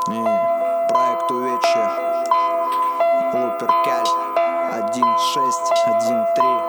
И проект Увечье, Луперкаль 1.6.1.3.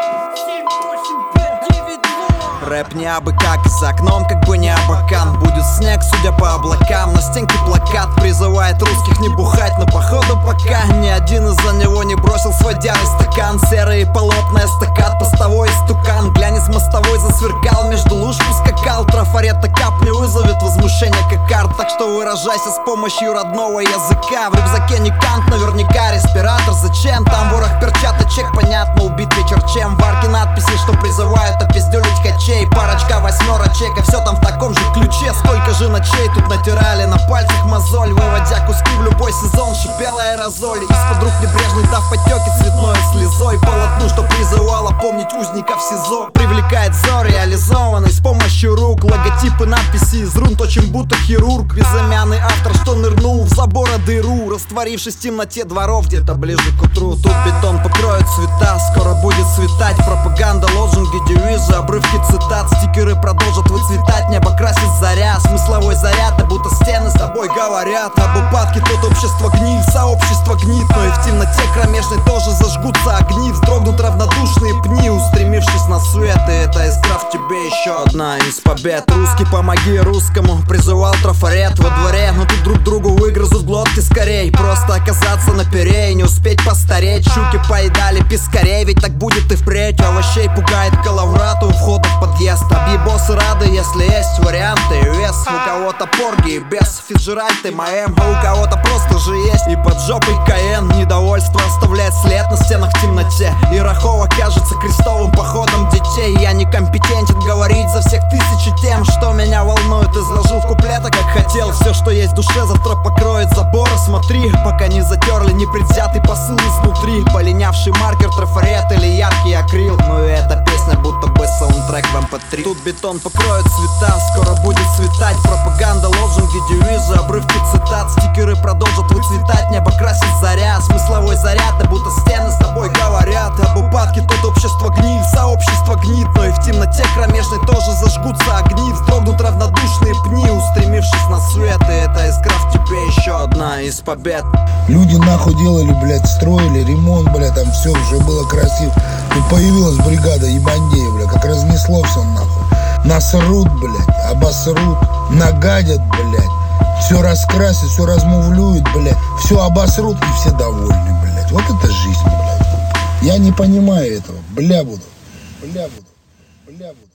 Рэп не абы как, и за окном как бы не абакан. Будет снег, судя по облакам, на стенке плакат призывает русских не бухать, но походу пока ни один из-за него не бросил свой дярый стакан. Серый полотна, эстакад, постовой истукан. Глянец мостовой засверкал, между луж поскакал. Трафарета кап не вызовет возмущения как арт, так что выражайся с помощью родного языка. В рюкзаке не кант, наверняка респиратор. Зачем? Там ворох перчаточек, понятно, убит вечер чем. В арке надписи, что призывают опиздюлить хачей. Парочка восьмерочек, и все там в таком же ключе. Сколько же ночей тут натирали на пальцах мозоль, выводя куски в любой сезон, шипела аэрозоль. Из-под рук небрежный дав потеки цветной слезой. Полотну, что призывало помнить узников СИЗО. Привлекает взор реализованный с помощью рук. Логотипы, надписи из рун, точим будто хирург. Безымянный автор, что нырнул в забора дыру, растворившись в темноте дворов где-то ближе к утру. Тут бетон покроет цвета, скоро будет светать. Пропаганда, лозунги, девизы, обрывки цитат. Стикеры продолжат выцветать, небо красит заря. Смысловой заряд, а будто стены с тобой говорят. Об упадке тут общество гниль, сообщество гнит. Но и в темноте кромешной тоже зажгутся огни. Вздрогнут равнодушные пни, устремившись на свет. И эта искра в тебе еще одна из побед. Русский, помоги русскому, призывал трафарет во дворе. Но тут друг другу выгрызут глотки скорей. Просто оказаться на пере и не успеть постареть. Щуки поедали пескарей, ведь так будет и впредь. Овощей пугает коловрат у входа в подъезд. Объебосы рады, если есть варианты и вес. У кого-то порги и без фиджеральты ММ, а у кого-то просто же есть и под жопой КН. Недовольство оставляет след на стенах в темноте. И Рахова кажется крестовым походом детей. Я некомпетентен говорить за всех тысячи тем, что меня волнует. Изложил в куплетах, как хотел. Все, что есть в душе, завтра покроет заборы. Смотри, пока не затерли непредвзятый посыл изнутри. Полинявший маркер, трафарет или яркий акрил. Ну и эта песня будто бы саундтрек в MP3. Тут бетон покроет цвета, скоро будет светать. Пропаганда, лозунги, девизы, обрывки цитат. Стикеры продолжат выцветать, небо красит заря. Смысловой заряд, а будто стены с тобой говорят. Об упадке тут общество гниль, сообщество гнит. Но и в темноте кромешной тоже зажгутся огни. Вздрогнут равнодушные пни, устремившись на свет. И эта искра в тебе еще одна из побед. Люди нахуй делали, блядь, строили ремонт, блядь, там все уже было красиво. Тут появилась бригада ебандеев, блядь, как разнесло все нахуй. Насрут, блядь, обосрут, нагадят, блядь. Все раскрасят, все размувлюют, блядь. Все обосрут и все довольны, блядь. Вот это жизнь, блядь. Я не понимаю этого. Бля буду.